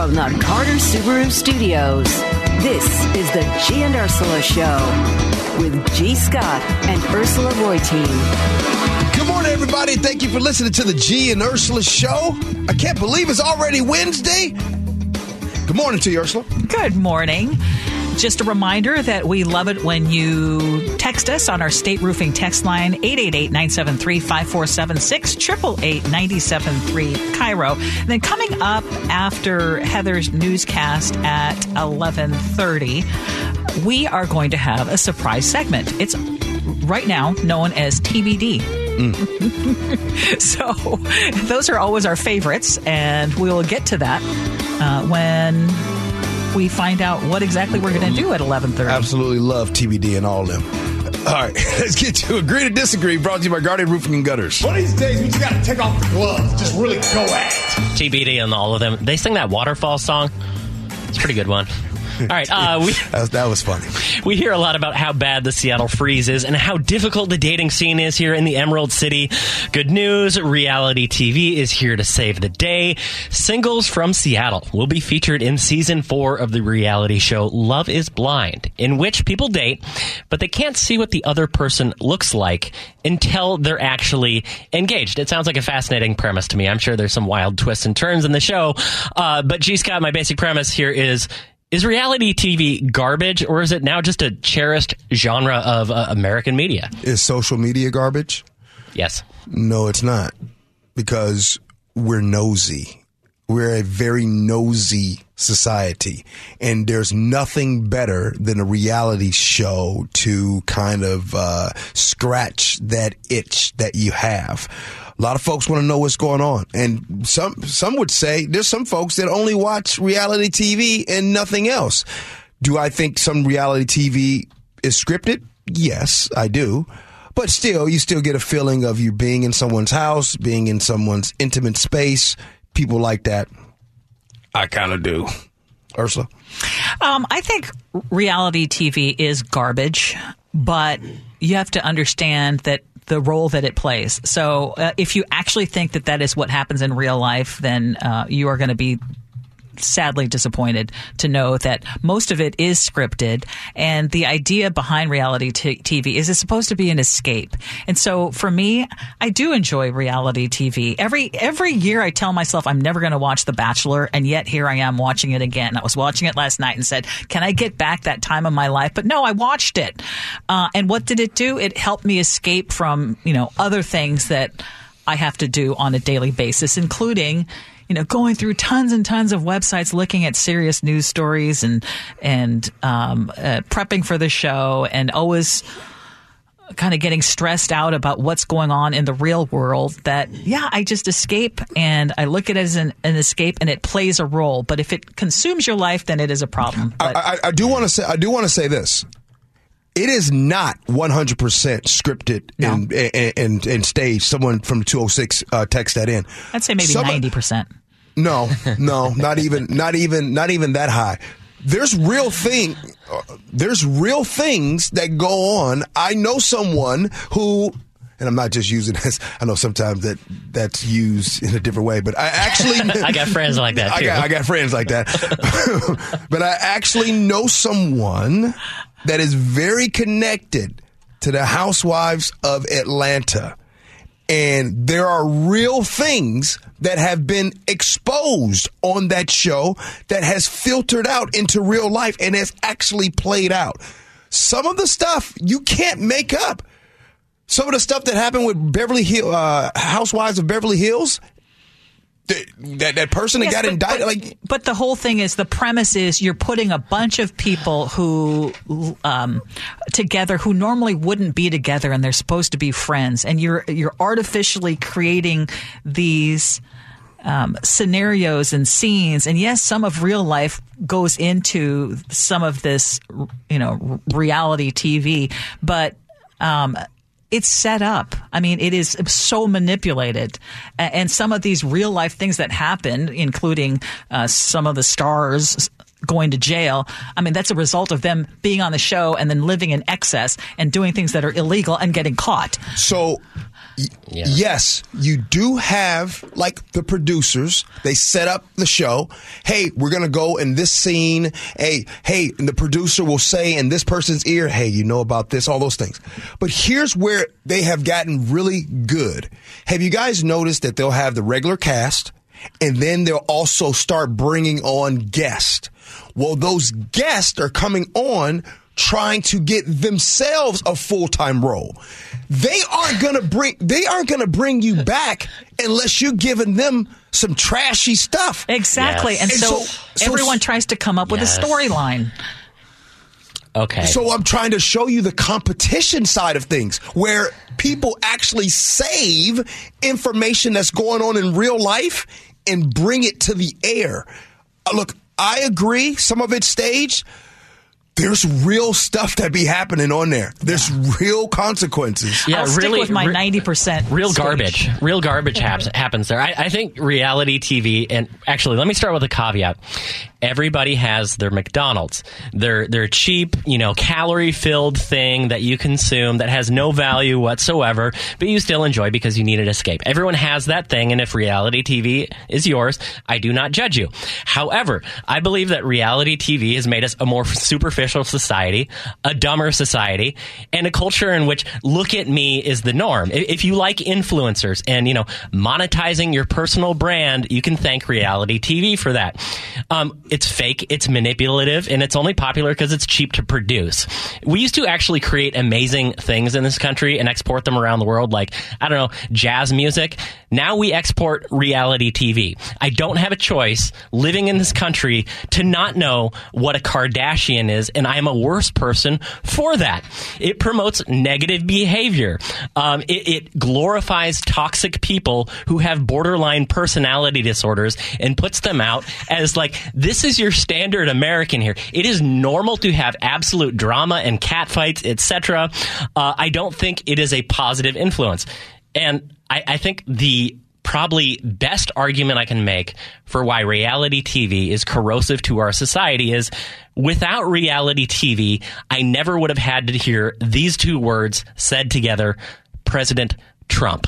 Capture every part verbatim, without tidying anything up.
from the Carter Subaru Studios, this is the G and Ursula Show with G. Scott and Ursula Reutin. Good morning, everybody. Thank you for listening to the G and Ursula Show. I can't believe it's already Wednesday. Good morning to you, Ursula. Good morning. Just a reminder that we love it when you text us on our State Roofing text line, eight eight eight, nine seven three, five four seven six, eight eight eight, nine seven three, Cairo. And then coming up after Heather's newscast at eleven thirty, we are going to have a surprise segment. It's right now known as T B D. Mm. So those are always our favorites, and we will get to that uh, when we find out what exactly we're going to do at eleven thirty. Absolutely love T B D and all of them. All right, let's get to Agree to Disagree, brought to you by Guardian Roofing and Gutters. One of these days, we just got to take off the gloves, just really go at it. T B D and all of them. They sing that Waterfall song. It's a pretty good one. All right. Uh, we, that, was, that was funny. We hear a lot about how bad the Seattle freeze is and how difficult the dating scene is here in the Emerald City. Good news, reality T V is here to save the day. Singles from Seattle will be featured in season four of the reality show Love is Blind, in which people date, but they can't see what the other person looks like until they're actually engaged. It sounds like a fascinating premise to me. I'm sure there's some wild twists and turns in the show. Uh, but G. Scott, my basic premise here is... Is reality T V garbage, or is it now just a cherished genre of uh, American media? Is social media garbage? Yes. No, it's not. Because we're nosy. We're a very nosy society. And there's nothing better than a reality show to kind of uh, scratch that itch that you have. A lot of folks want to know what's going on. And some some would say there's some folks that only watch reality T V and nothing else. Do I think some reality T V is scripted? Yes, I do. But still, you still get a feeling of you being in someone's house, being in someone's intimate space, people like that. I kind of do. Ursula? Um, I think reality T V is garbage, but you have to understand that the role that it plays. So uh, if you actually think that that is what happens in real life, then uh, you are going to be sadly disappointed to know that most of it is scripted, and the idea behind reality t- TV is it's supposed to be an escape. And so for me, I do enjoy reality T V. Every every year I tell myself I'm never going to watch The Bachelor, and yet here I am watching it again. I was watching it last night and said, can I get back that time of my life? But no, I watched it. Uh, and what did it do? It helped me escape from, you know, other things that I have to do on a daily basis, including you know, going through tons and tons of websites, looking at serious news stories and and um, uh, prepping for the show, and always kind of getting stressed out about what's going on in the real world. That, yeah, I just escape, and I look at it as an, an escape, and it plays a role. But if it consumes your life, then it is a problem. But, I, I, I do want to say I do want to say this. It is not one hundred percent scripted no. and, and, and, and staged. Someone from the two oh six uh, text that in. I'd say maybe Some, ninety percent. No, no, not even, not even, not even that high. There's real thing. Uh, there's real things that go on. I know someone who, and I'm not just using this. I know sometimes that that's used in a different way, but I actually, I got friends like that too. I got, I got friends like that. But I actually know someone that is very connected to the Housewives of Atlanta. And there are real things that have been exposed on that show that has filtered out into real life and has actually played out. Some of the stuff you can't make up. Some of the stuff that happened with Beverly Hill, uh, Housewives of Beverly Hills, that that person yes, that got but, indicted. But, like, but the whole thing is, the premise is you're putting a bunch of people who um, together who normally wouldn't be together, and they're supposed to be friends, and you're you're artificially creating these um, scenarios and scenes. And yes, some of real life goes into some of this, you know, reality T V, but um, it's set up. I mean, it is so manipulated. And some of these real life things that happen, including uh, some of the stars going to jail, I mean, that's a result of them being on the show and then living in excess and doing things that are illegal and getting caught. So Yeah. Yes, you do have, like, the producers. They set up the show. Hey, we're going to go in this scene. Hey, hey, and the producer will say in this person's ear, hey, you know about this, all those things. But here's where they have gotten really good. Have you guys noticed that they'll have the regular cast, and then they'll also start bringing on guests? Well, those guests are coming on trying to get themselves a full-time role. They aren't going to bring they aren't going to bring you back unless you're giving them some trashy stuff. Exactly. Yes. And, And so, so- so- everyone tries to come up with Yes. a storyline. Okay. So I'm trying to show you the competition side of things, where people actually save information that's going on in real life and bring it to the air. Uh, look, I agree. Some of it's staged. There's real stuff that be happening on there. There's real consequences. Yeah, I'll stick really, with my re- ninety percent Real stage. garbage. Real garbage haps, happens there. I, I think reality T V, and actually, let me start with a caveat. Everybody has their McDonald's, their their cheap, you know, calorie-filled thing that you consume that has no value whatsoever, but you still enjoy because you need an escape. Everyone has that thing, and if reality T V is yours, I do not judge you. However, I believe that reality T V has made us a more superficial society, a dumber society, and a culture in which look at me is the norm. If you like influencers and, you know, monetizing your personal brand, you can thank reality T V for that. Um, it's fake, it's manipulative, and it's only popular because it's cheap to produce. We used to actually create amazing things in this country and export them around the world, like, I don't know, jazz music. Now we export reality T V. I don't have a choice living in this country to not know what a Kardashian is, and I am a worse person for that. It promotes negative behavior. Um, it, it glorifies toxic people who have borderline personality disorders and puts them out as like, this is your standard American here. It is normal to have absolute drama and catfights, et cetera. Uh, I don't think it is a positive influence. And I, I think the probably best argument I can make for why reality T V is corrosive to our society is, without reality T V, I never would have had to hear these two words said together, President Trump.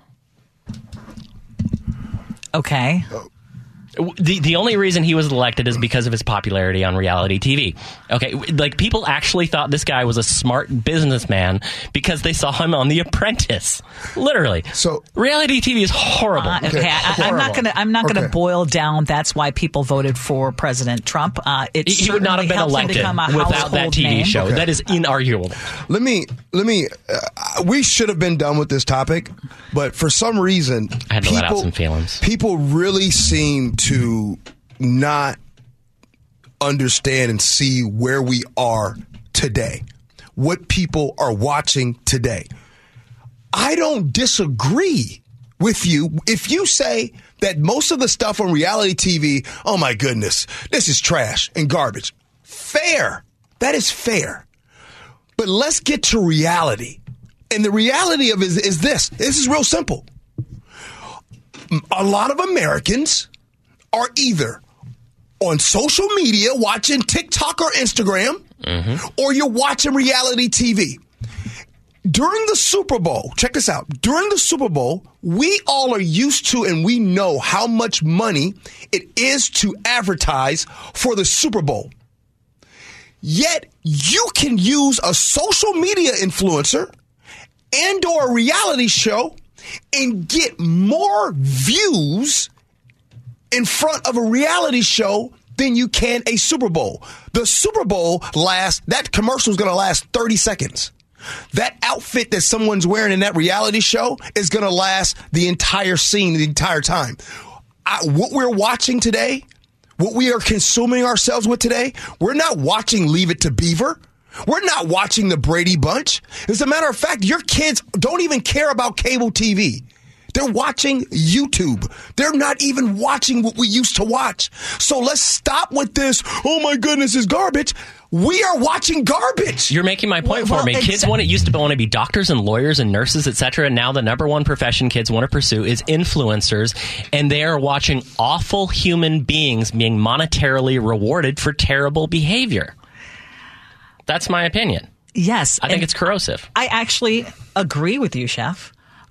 Okay. The the only reason he was elected is because of his popularity on reality T V. Okay, like, people actually thought this guy was a smart businessman because they saw him on The Apprentice. Literally. So reality T V is horrible. Uh, okay, Okay, I, I'm not horrible. going to. I'm not going to Okay. boil down. That's why people voted for President Trump. Uh, it He would not have certainly been helps him elected become a without that household T V name. show. Okay. That is inarguable. Let me, let me, uh, we should have been done with this topic, but for some reason, I had to let out some feelings. People really seem to not understand and see where we are today, what people are watching today. I don't disagree with you if you say that most of the stuff on reality T V, oh my goodness, this is trash and garbage. Fair. That is fair. But let's get to reality. And the reality of it is, is this. This is real simple. A lot of Americans are either on social media watching TikTok or Instagram, mm-hmm. or you're watching reality T V. During the Super Bowl, check this out. During the Super Bowl, we all are used to and we know how much money it is to advertise for the Super Bowl. Yet you can use a social media influencer and or a reality show and get more views in front of a reality show than you can a Super Bowl. The Super Bowl lasts, that commercial is going to last thirty seconds. That outfit that someone's wearing in that reality show is going to last the entire scene, the entire time. I, what we're watching today, what we are consuming ourselves with today, we're not watching Leave It to Beaver. We're not watching the Brady Bunch. As a matter of fact, your kids don't even care about cable T V. They're watching YouTube. They're not even watching what we used to watch. So let's stop with this, oh my goodness, it's garbage. We are watching garbage. You're making my point Well, for me. well, Kids exa- want to used to want to be doctors and lawyers and nurses, et cetera. Now the number one profession kids want to pursue is influencers, and they are watching awful human beings being monetarily rewarded for terrible behavior. That's my opinion. Yes, I think and it's corrosive. I actually agree with you, Chef.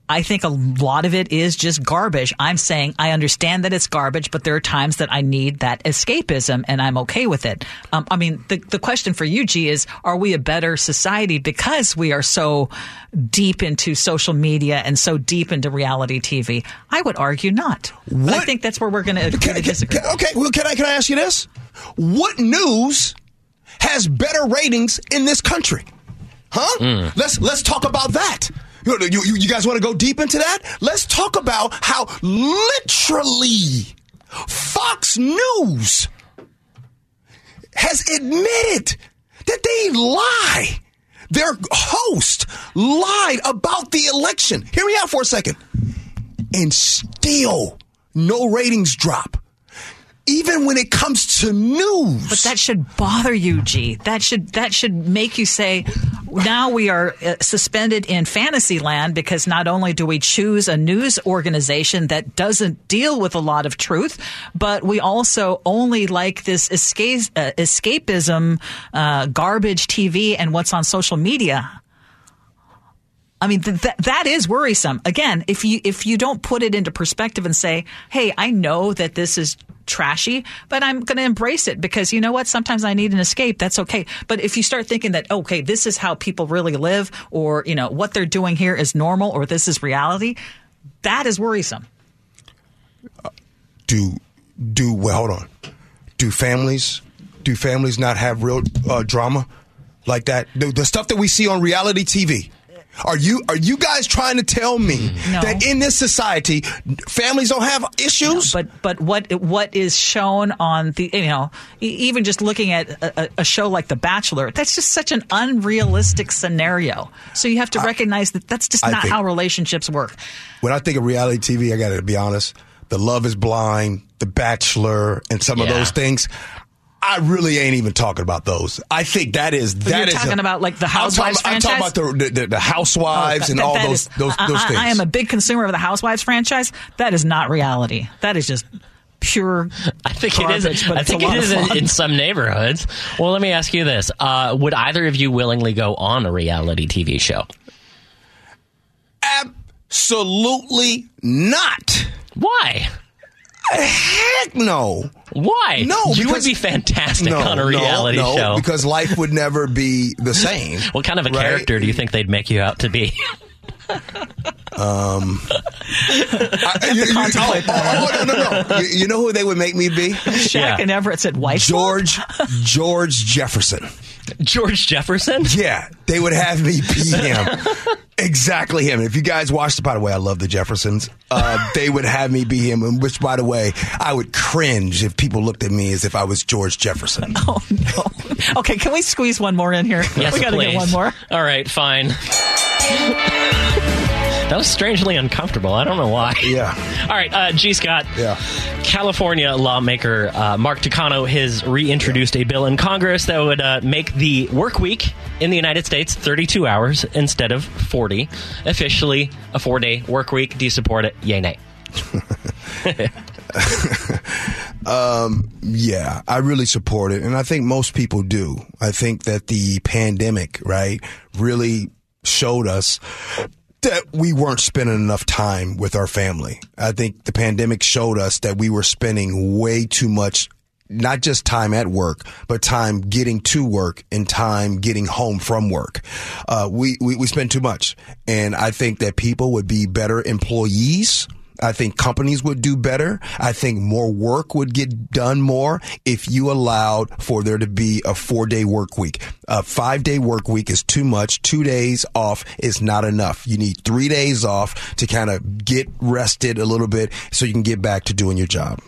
I think a lot of it is just garbage. I'm saying I understand that it's garbage, but there are times that I need that escapism, and I'm okay with it. Um, I mean, the, the question for you, G, is are we a better society because we are so deep into social media and so deep into reality T V? I would argue not. But I think that's where we're going to agree to disagree. Can, okay, well, can I, can I ask you this? What news has better ratings in this country? Huh? Mm. Let's let's talk about that. You, you, you guys want to go deep into that? Let's talk about how literally Fox News has admitted that they lie. Their host lied about the election. Hear me out for a second. And still, no ratings drop. Even when it comes to news. But that should bother you, G. That should that should make you say, now we are uh, suspended in fantasy land because not only do we choose a news organization that doesn't deal with a lot of truth, but we also only like this escape, uh, escapism, uh, garbage T V and what's on social media. I mean, th- th- that is worrisome. Again, if you if you don't put it into perspective and say, hey, I know that this is trashy, but I'm going to embrace it because you know what? Sometimes I need an escape. That's okay. But if you start thinking that, okay, this is how people really live, or, you know, what they're doing here is normal, or this is reality, that is worrisome. Uh, do, do, well, hold on. Do families, do families not have real uh, drama like that? The, the stuff that we see on reality T V. Are you are you guys trying to tell me no. that in this society families don't have issues? No, but but what what is shown on the, you know, even just looking at a, a show like The Bachelor, that's just such an unrealistic scenario. So you have to I, recognize that that's just I not think, how relationships work. When I think of reality T V, I got to be honest. The Love is Blind, The Bachelor, and some yeah. of those things. I really ain't even talking about those. I think that is that You're is talking a, about like the Housewives I'm talking, franchise. I'm talking about the the, the Housewives oh, that, and all those is, those, those I, things. I am a big consumer of the Housewives franchise. That is not reality. That is just pure. I think garbage, it is. But I think it is in, in some neighborhoods. Well, let me ask you this: uh, would either of you willingly go on a reality T V show? Absolutely not. Why? Heck no. Why? No, you because, would be fantastic no, on a reality no, no, show. Because life would never be the same. What kind of a right? character do you think they'd make you out to be? um, I, you, you, oh, oh, oh, no, no, no. You, you know who they would make me be? Shaq yeah. and Everett said White George George Jefferson. George Jefferson? Yeah, they would have me be him. Exactly him. If you guys watched, by the way, I love the Jeffersons. Uh, they would have me be him, which, by the way, I would cringe if people looked at me as if I was George Jefferson. Oh, no. Okay, can we squeeze one more in here? Yes, we got to please. get one more. All right, fine. That was strangely uncomfortable. I don't know why. Yeah. All right, uh, G. Scott. Yeah. California lawmaker uh, Mark Takano has reintroduced yeah. a bill in Congress that would uh, make the work week in the United States thirty-two hours instead of forty. Officially a four-day work week. Do you support it? Yay, nay. um, yeah, I really support it. And I think most people do. I think that the pandemic, right, really showed us that we weren't spending enough time with our family. I think the pandemic showed us that we were spending way too much, not just time at work, but time getting to work and time getting home from work. Uh, we, we, we spend too much. And I think that people would be better employees. I think companies would do better. I think more work would get done more if you allowed for there to be a four-day work week. A five-day work week is too much. Two days off is not enough. You need three days off to kind of get rested a little bit so you can get back to doing your job.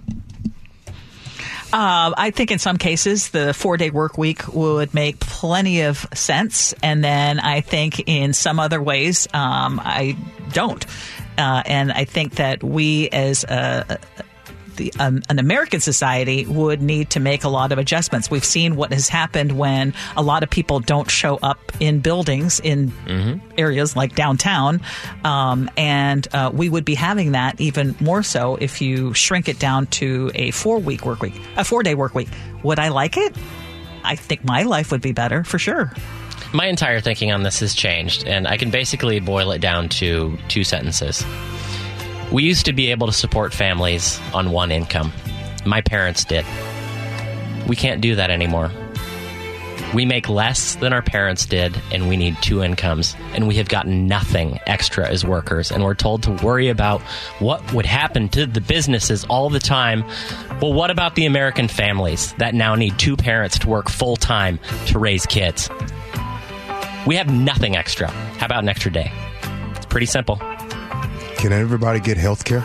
Uh, I think in some cases the four-day work week would make plenty of sense, and then I think in some other ways um, I don't. Uh, and I think that we as a, the, um, an American society would need to make a lot of adjustments. We've seen what has happened when a lot of people don't show up in buildings in mm-hmm. areas like downtown. Um, and uh, we would be having that even more so if you shrink it down to a four-week work week, a four-day work week. Would I like it? I think my life would be better for sure. My entire thinking on this has changed, and I can basically boil it down to two sentences. We used to be able to support families on one income. My parents did. We can't do that anymore. We make less than our parents did, and we need two incomes, and we have gotten nothing extra as workers, and we're told to worry about what would happen to the businesses all the time. Well, what about the American families that now need two parents to work full-time to raise kids? We have nothing extra. How about an extra day? It's pretty simple. Can everybody get health care?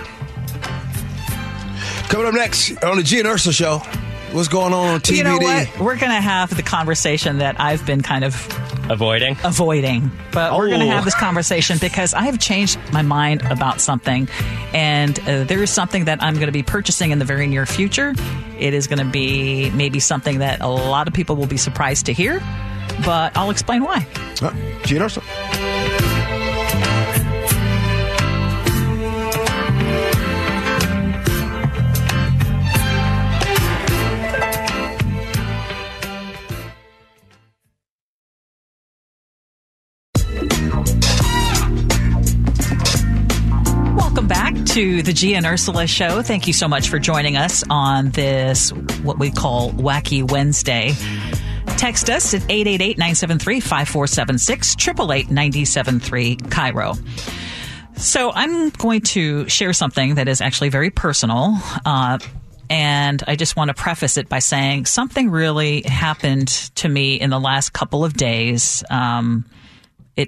Coming up next on the G and Ursula Show, what's going on on T V D? You know what? We're going to have the conversation that I've been kind of Avoiding? Avoiding. But Oh. we're going to have this conversation because I have changed my mind about something. And uh, there is something that I'm going to be purchasing in the very near future. It is going to be maybe something that a lot of people will be surprised to hear. But I'll explain why. Uh, G and Ursula. Welcome back to the G and Ursula Show. Thank you so much for joining us on this, what we call Wacky Wednesday. Text us at eight eight eight, nine seven three, five four seven six, eight eight eight, nine seven three, Cairo. So I'm going to share something that is actually very personal, uh, and I just want to preface it by saying something really happened to me in the last couple of days. Um, it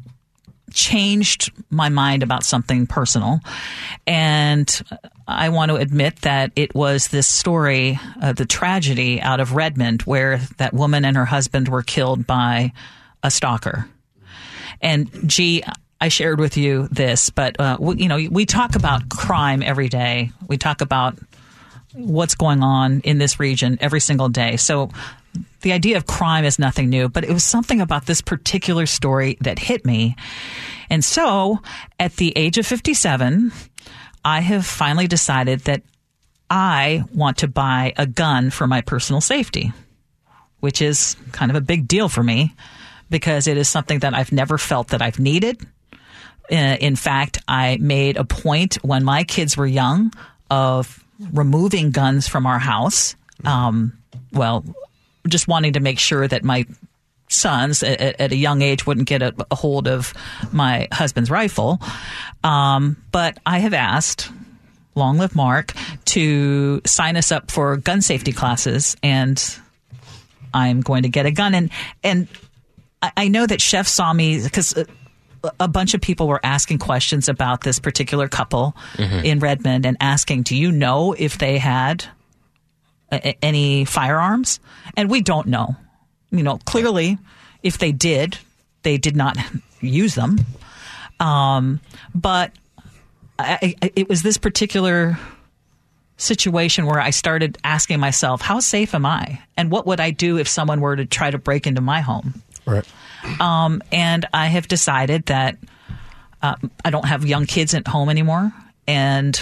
changed my mind about something personal, and I want to admit that it was this story, uh, the tragedy out of Redmond, where that woman and her husband were killed by a stalker. And gee, I shared with you this, but uh, we, you know, we talk about crime every day. We talk about what's going on in this region every single day. So the idea of crime is nothing new, but it was something about this particular story that hit me. And so at the age of fifty-seven, I have finally decided that I want to buy a gun for my personal safety, which is kind of a big deal for me because it is something that I've never felt that I've needed. Uh, in fact, I made a point when my kids were young of removing guns from our house. Um, well, just wanting to make sure that my sons at, at a young age wouldn't get a, a hold of my husband's rifle. Um, but I have asked, long live Mark, to sign us up for gun safety classes, and I'm going to get a gun. And, and I, I know that Chef saw me because a, a bunch of people were asking questions about this particular couple mm-hmm. in Redmond and asking, do you know if they had a, any firearms? And we don't know. You know, clearly, if they did, they did not use them. Um, but I, I, it was this particular situation where I started asking myself, how safe am I? And what would I do if someone were to try to break into my home? Right. Um, and I have decided that uh, I don't have young kids at home anymore. And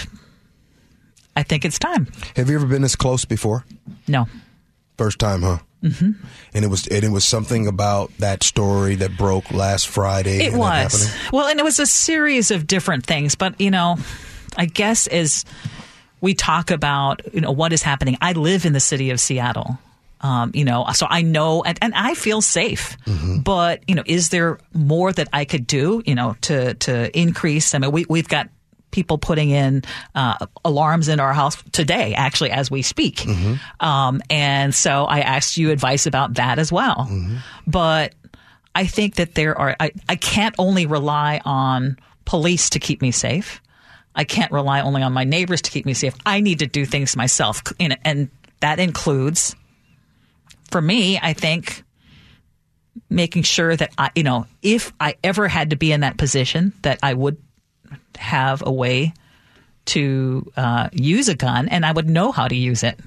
I think it's time. Have you ever been this close before? No. First time, huh? Mm-hmm. And it was and it was something about that story that broke last Friday. It was. Well, and it was a series of different things. But, you know, I guess as we talk about, you know, what is happening, I live in the city of Seattle. Um, you know, so I know and, and I feel safe. Mm-hmm. But, you know, is there more that I could do, you know, to, to increase? I mean, we, we've got people putting in uh, alarms in our house today, actually, as we speak. Mm-hmm. Um, and so I asked you advice about that as well. Mm-hmm. But I think that there are, I, I can't only rely on police to keep me safe. I can't rely only on my neighbors to keep me safe. I need to do things myself. And that includes, for me, I think, making sure that I, you know, if I ever had to be in that position, that I would have a way to uh, use a gun, and I would know how to use it.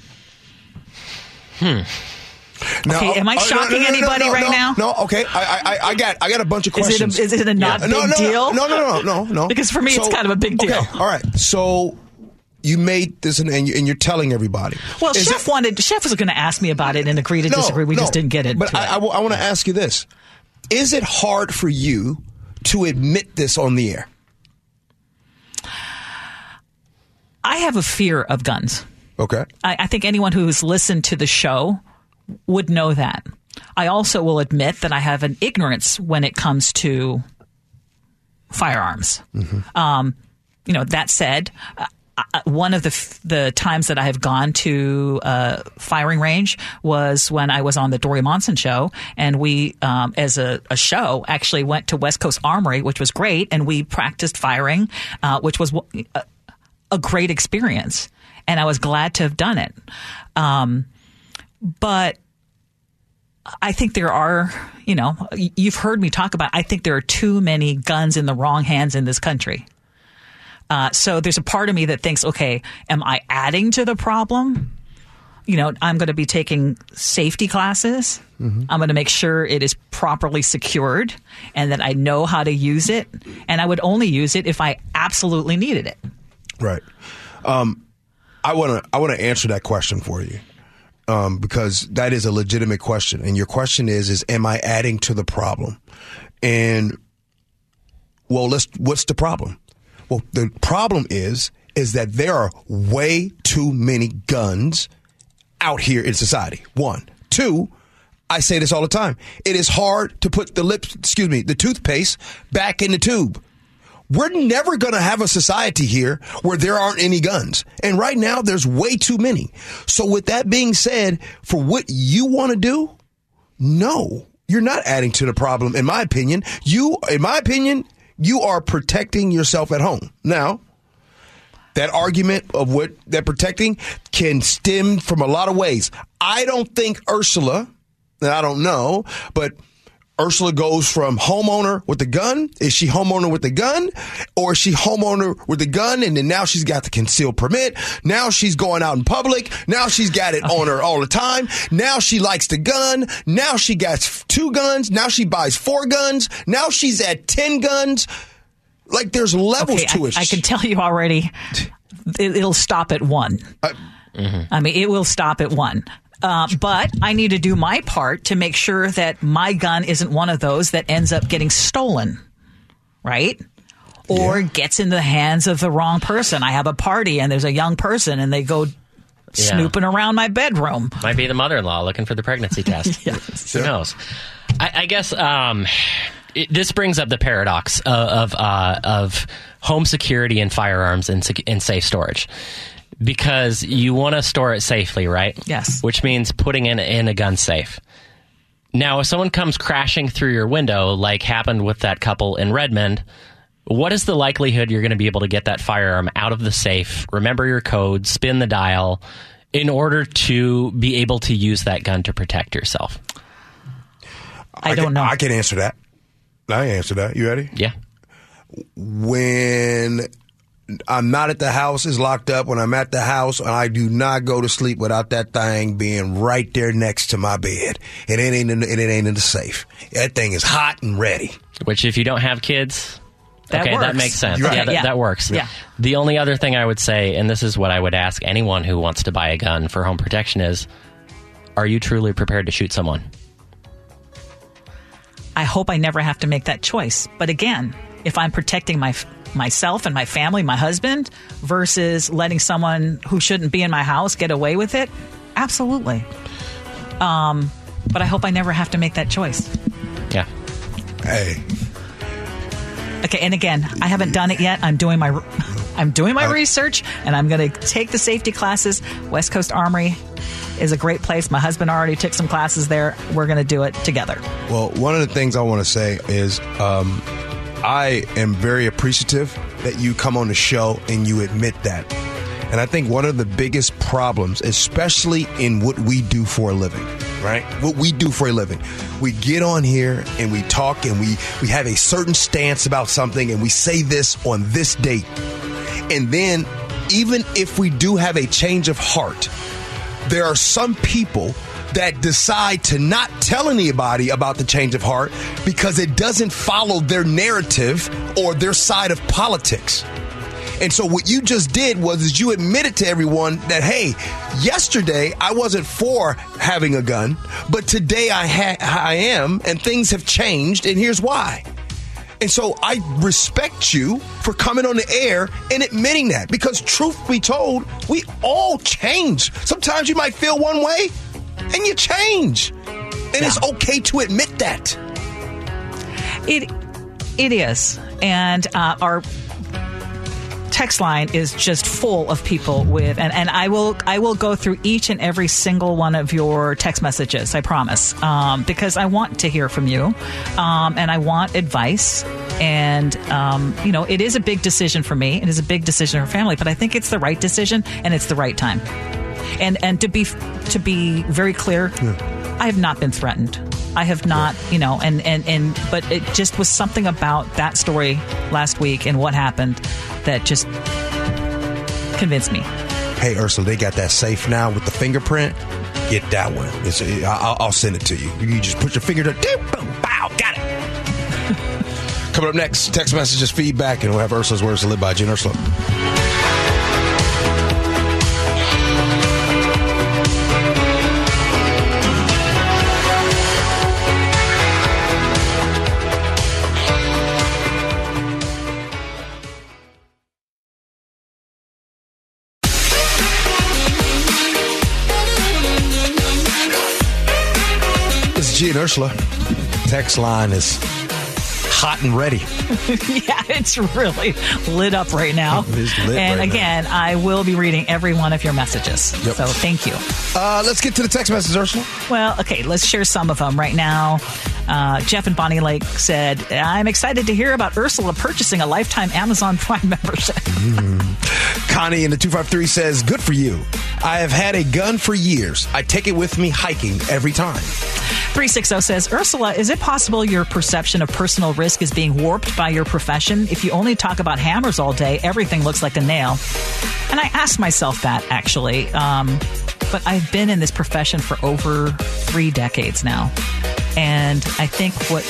Hmm. Now, okay, am I uh, shocking no, no, no, anybody no, right no, now? No, okay. I, I, I got, I got a bunch of questions. Is it a, is it a not yeah. big no, no, deal? No, no, no, no, no. Because for me, so, it's kind of a big deal. Okay, all right. So, you made this, and, and you're telling everybody. Well, Is Chef it, wanted. Chef was going to ask me about it and agree to disagree. We no, just didn't get it. But I, I, I want to ask you this: is it hard for you to admit this on the air? I have a fear of guns. Okay. I, I think anyone who's listened to the show would know that. I also will admit that I have an ignorance when it comes to firearms. Mm-hmm. Um, you know, that said, uh, one of the f- the times that I have gone to a firing range was when I was on the Dory Monson show, and we, um, as a, a show, actually went to West Coast Armory, which was great, and we practiced firing, uh, which was a, a great experience, and I was glad to have done it. Um, but I think there are, you know, you've heard me talk about, I think there are too many guns in the wrong hands in this country. Uh, so there's a part of me that thinks, okay, am I adding to the problem? You know, I'm going to be taking safety classes. Mm-hmm. I'm going to make sure it is properly secured and that I know how to use it. And I would only use it if I absolutely needed it. Right. Um, I want to I want to answer that question for you. Um, because that is a legitimate question. And your question is, is am I adding to the problem? And, well, let's, what's the problem? Well, the problem is, is that there are way too many guns out here in society. One. Two, I say this all the time. It is hard to put the lips, excuse me, the toothpaste back in the tube. We're never going to have a society here where there aren't any guns. And right now, there's way too many. So with that being said, for what you want to do, no, you're not adding to the problem, in my opinion. You, in my opinion, you are protecting yourself at home. Now, that argument of what they're protecting can stem from a lot of ways. I don't think Ursula, and I don't know, but Ursula goes from homeowner with the gun. Is she homeowner with the gun? Or is she homeowner with the gun and then now she's got the concealed permit? Now she's going out in public. Now she's got it on her all the time. Now she likes the gun. Now she got two guns. Now she buys four guns. Now she's at ten guns. Like there's levels okay, to I, it. I can tell you already, it, it'll stop at one. Uh, mm-hmm. I mean, it will stop at one. Uh, but I need to do my part to make sure that my gun isn't one of those that ends up getting stolen, right? Or yeah. gets in the hands of the wrong person. I have a party and there's a young person and they go yeah. snooping around my bedroom. Might be the mother-in-law looking for the pregnancy test. yes. Who knows? I, I guess um, it, this brings up the paradox of of, uh, of home security and firearms and, sec- and safe storage. Because you want to store it safely, right? Yes. Which means putting it in, in a gun safe. Now, if someone comes crashing through your window, like happened with that couple in Redmond, what is the likelihood you're going to be able to get that firearm out of the safe, remember your code, spin the dial, in order to be able to use that gun to protect yourself? I, I don't can, know. I can answer that. I can answer that. You ready? Yeah. When I'm not at the house, it's locked up. When I'm at the house, I do not go to sleep without that thing being right there next to my bed. And it ain't in the, it ain't in the safe. That thing is hot and ready. Which, if you don't have kids, that okay, works. that makes sense. Right. Yeah, that, yeah, that works. Yeah. The only other thing I would say, and this is what I would ask anyone who wants to buy a gun for home protection, is, are you truly prepared to shoot someone? I hope I never have to make that choice. But again, if I'm protecting my myself and my family, my husband, versus letting someone who shouldn't be in my house get away with it, absolutely. Um, but I hope I never have to make that choice. Yeah. Hey. Okay, and again, I haven't done it yet. I'm doing my I'm doing my uh, research, and I'm going to take the safety classes. West Coast Armory is a great place. My husband already took some classes there. We're going to do it together. Well, one of the things I want to say is um, I am very appreciative that you come on the show and you admit that. And I think one of the biggest problems, especially in what we do for a living, right? What we do for a living. We get on here and we talk and we, we have a certain stance about something and we say this on this date. And then even if we do have a change of heart, there are some people that decide to not tell anybody about the change of heart because it doesn't follow their narrative or their side of politics. And so what you just did was is you admitted to everyone that, hey, yesterday I wasn't for having a gun, but today I ha- I am, and things have changed, and here's why. And so I respect you for coming on the air and admitting that, because truth be told, we all change. Sometimes you might feel one way and you change. And yeah. It's okay to admit that. It It is. And uh, our text line is just full of people with, and, and I will I will go through each and every single one of your text messages, I promise, um, because I want to hear from you, um, and I want advice. And, um, you know, it is a big decision for me. It is a big decision for family, but I think it's the right decision and it's the right time. And and to be to be very clear, yeah. I have not been threatened. I have not, yeah. you know, and, and, and but it just was something about that story last week and what happened that just convinced me. Hey, Ursula, they got that safe now with the fingerprint. Get that one. It's, I'll, I'll send it to you. You just put your finger to boom, bow, got it. Coming up next, text messages, feedback, and we'll have Ursula's Words to Live By. Gene Ursula. This is Gene Ursula. Text line is hot and ready. Yeah, it's really lit up right now. It's lit and right again, now. I will be reading every one of your messages. Yep. So thank you. Uh, let's get to the text message, Ursula. Well, okay, let's share some of them right now. Uh, Jeff in Bonnie Lake said, I'm excited to hear about Ursula purchasing a lifetime Amazon Prime membership. mm. Connie in the two five three says, good for you. I have had a gun for years. I take it with me hiking every time. three sixty says, Ursula, is it possible your perception of personal risk is being warped by your profession? If you only talk about hammers all day, everything looks like a nail. And I asked myself that, actually. Um, but I've been in this profession for over three decades now. And I think what...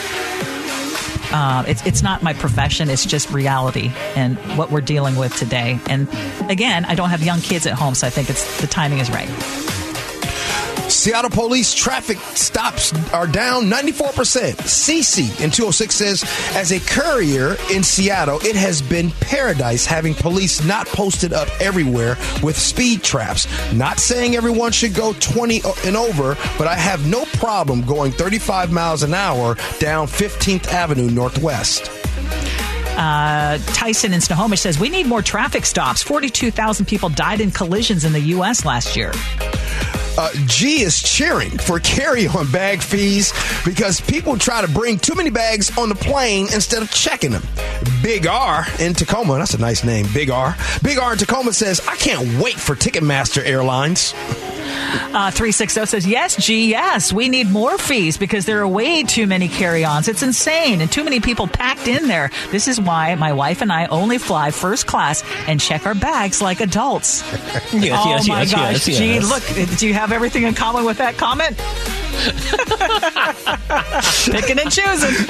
Uh, it's it's not my profession. It's just reality and what we're dealing with today. And again, I don't have young kids at home, so I think it's the timing is right. Seattle police traffic stops are down ninety-four percent. Cece in two oh six says, as a courier in Seattle, it has been paradise having police not posted up everywhere with speed traps. Not saying everyone should go twenty and over, but I have no problem going thirty-five miles an hour down fifteenth Avenue Northwest. Uh, Tyson in Snohomish says, we need more traffic stops. forty-two thousand people died in collisions in the U S last year. Uh, G is cheering for carry-on bag fees because people try to bring too many bags on the plane instead of checking them. Big R in Tacoma, that's a nice name, Big R. Big R in Tacoma says, I can't wait for Ticketmaster Airlines. Uh, three sixty says, yes, G, yes, we need more fees because there are way too many carry-ons. It's insane and too many people packed in there. This is why my wife and I only fly first class and check our bags like adults. Yes, oh, yes, my yes, gosh, yes, Gene, yes. look, do you have everything in common with that comment? Picking and choosing.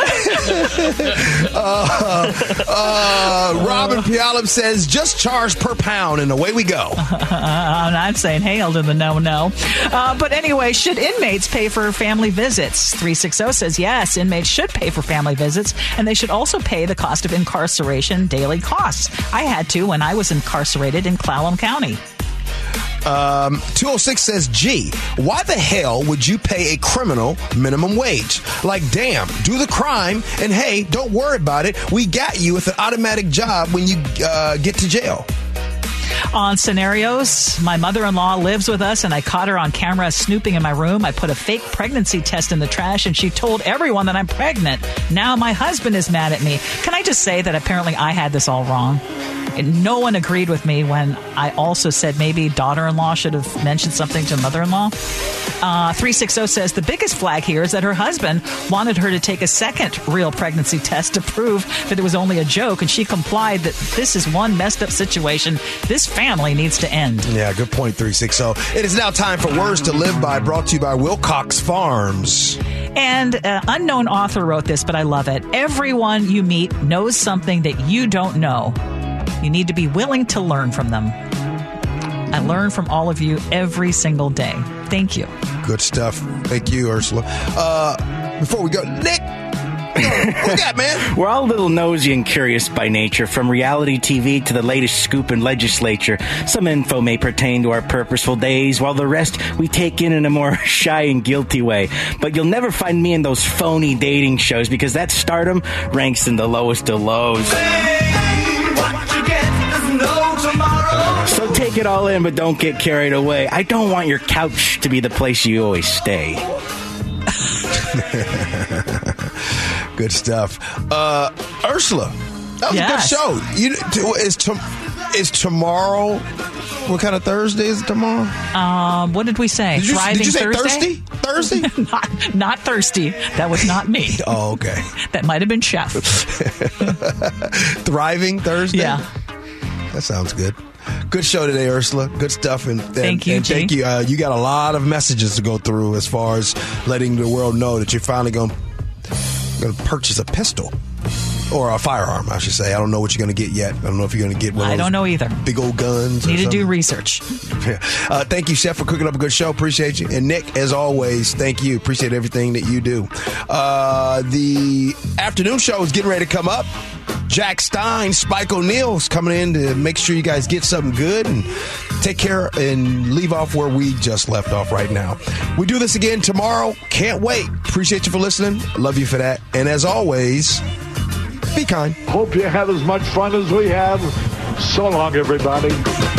uh, uh, Robin Pialip says, just charge per pound, and away we go. Uh, I'm saying hail to the no-no. Uh, but anyway, should inmates pay for family visits? three sixty says, yes, inmates should pay for family visits, and they should also pay the cost of incarceration daily costs. I had to when I was incarcerated in Clallam County. Um, two oh six says, gee, why the hell would you pay a criminal minimum wage? Like, damn, do the crime, and hey, don't worry about it. We got you with an automatic job when you uh, get to jail. On scenarios, my mother-in-law lives with us, and I caught her on camera snooping in my room. I put a fake pregnancy test in the trash, and she told everyone that I'm pregnant. Now my husband is mad at me. Can I just say that apparently I had this all wrong? And no one agreed with me when I also said maybe daughter-in-law should have mentioned something to mother-in-law. Uh, three sixty says the biggest flag here is that her husband wanted her to take a second real pregnancy test to prove that it was only a joke, and she complied that this is one messed up situation. This family needs to end. Yeah, good point, three sixty. It is now time for Words to Live By, brought to you by Wilcox Farms. And uh, unknown author wrote this, but I love it. Everyone you meet knows something that you don't know. You need to be willing to learn from them. I learn from all of you every single day. Thank you. Good stuff. Thank you, Ursula. Uh, before we go, Nick, what we got, man? We're all a little nosy and curious by nature, from reality T V to the latest scoop in legislature. Some info may pertain to our purposeful days, while the rest we take in in a more shy and guilty way. But you'll never find me in those phony dating shows, because that stardom ranks in the lowest of lows. So take it all in, but don't get carried away. I don't want your couch to be the place you always stay. Good stuff. Uh, Ursula, that was Yes. a good show. You, is, to, is tomorrow, what kind of Thursday is it tomorrow? Um, what did we say? Did you, Thriving did you say Thursday? Thursday? Thursday? not, not thirsty. That was not me. Oh, okay. That might have been Chef. Thriving Thursday? Yeah. That sounds good. Good show today, Ursula. Good stuff. And, and Thank you, and G. thank you. Uh, you got a lot of messages to go through as far as letting the world know that you're finally going to purchase a pistol. Or a firearm, I should say. I don't know what you're going to get yet. I don't know if you're going to get one of I those don't know either. big old guns. Need or to do something. research. Uh, thank you, Chef, for cooking up a good show. Appreciate you. And Nick, as always, thank you. Appreciate everything that you do. Uh, the afternoon show is getting ready to come up. Jack Stein, Spike O'Neill's coming in to make sure you guys get something good and take care and leave off where we just left off right now. We do this again tomorrow. Can't wait. Appreciate you for listening. Love you for that. And as always, be kind. Hope you had as much fun as we have. So long, everybody.